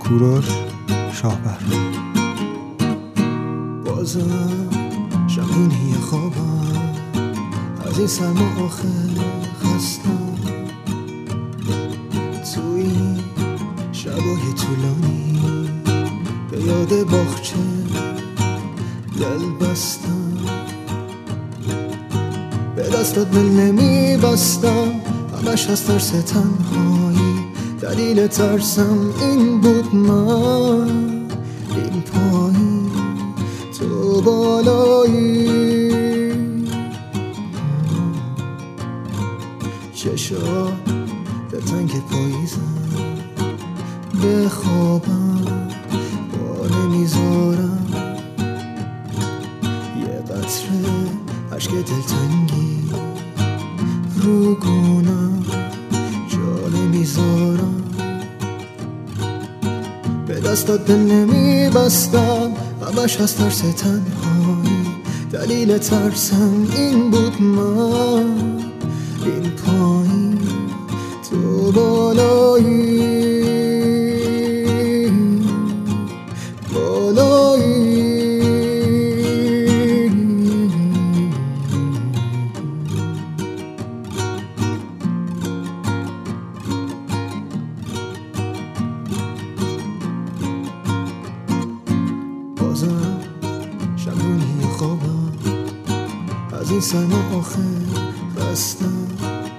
کوروش شاهبر. بازم شبونی خوابم، از این سرما آخر خستم، تو این شبای طولانی به یاد باغچه دل بستم، به دستات دل نمی بستم، همش از ترس تنهایی، دلیل ترسم این بود من این پایین تو بالایی، چشات دلتنگ پاییزم، به خوابم با نمیذارم، یه قطره عشق دلتنگی رو گونم جا نمیذارم، به دستات دل نمی بستم، همش از ترس تنهایی، دلیل ترسم این بود من این پایین تو بالایی بالایی. بازم شبونی خوابم، از این سرما آخر خستم،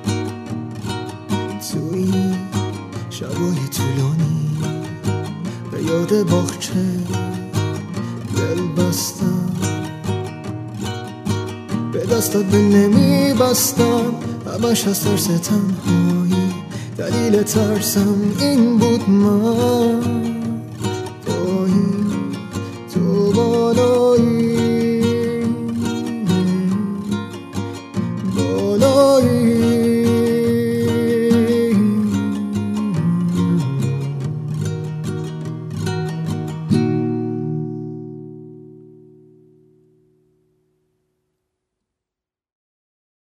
تو این شبای طولانی به یاد باغچه دل بستم، به دستات دل نمی بستم، همش از ترس تنهایی، دلیل ترسم این بود من